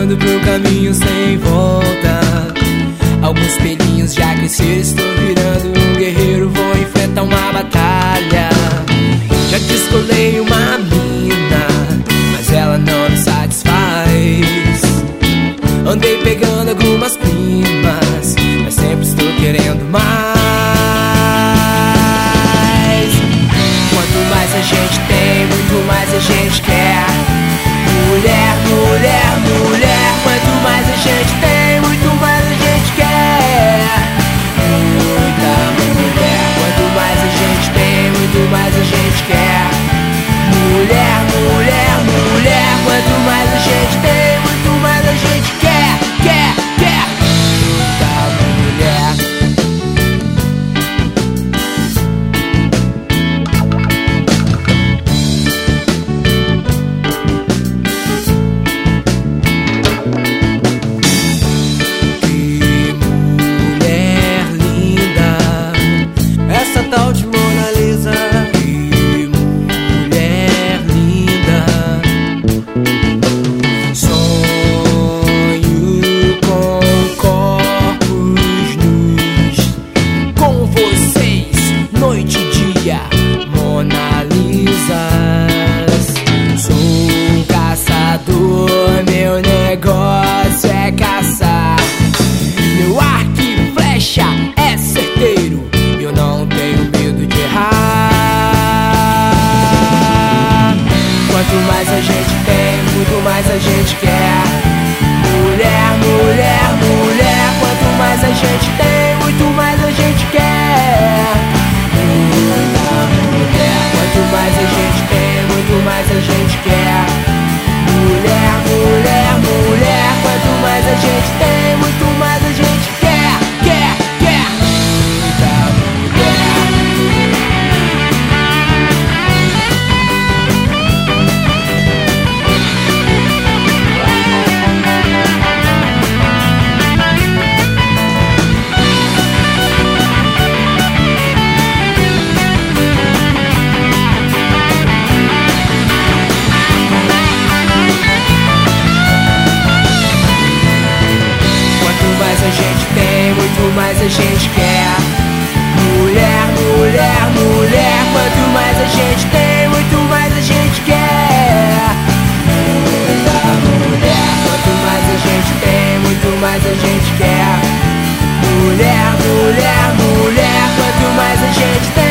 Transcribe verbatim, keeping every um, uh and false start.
caminhando pro caminho sem volta. Alguns pelinhos já cresceram, estou virando um guerreiro, vou enfrentar uma batalha. Já descolei uma mina, mas ela não me satisfaz. Andei pegando algumas primas, mas sempre estou querendo mais. Quanto mais a gente tem, muito mais a gente quer. Mulher, mulher, mulher. Quanto mais a gente tem, muito mais a gente quer. Muita mulher. Quanto mais a gente tem, muito mais a gente quer. Mulher, mulher, mulher. Quanto mais a gente tem, muito mais a gente quer. Quer, quer. Muita mulher. Tal de Mona Lisa, Que mulher linda. Sonho com corpos nus, com vocês, noite e dia, Mona Lisas. Sou um caçador, meu negócio é caçar. Meu arco e flecha é certeiro, eu não tenho medo de errar. Quanto mais a gente tem, muito mais a gente quer. Mulher, mulher, mulher. Quanto mais a gente tem, muito mais a gente quer. Muita mulher. Quanto mais a gente tem, muito mais a gente quer. Mulher, mulher, mulher. Quanto mais a gente tem, muito mais a gente quer. Quer, quer. Muita mulher. A gente tem, muito mais a gente quer. Mulher, mulher, mulher. Quanto mais a gente tem, muito mais a gente quer. Muita mulher. Quanto mais a gente tem, muito mais a gente quer. Mulher, mulher, mulher. Quanto mais a gente tem,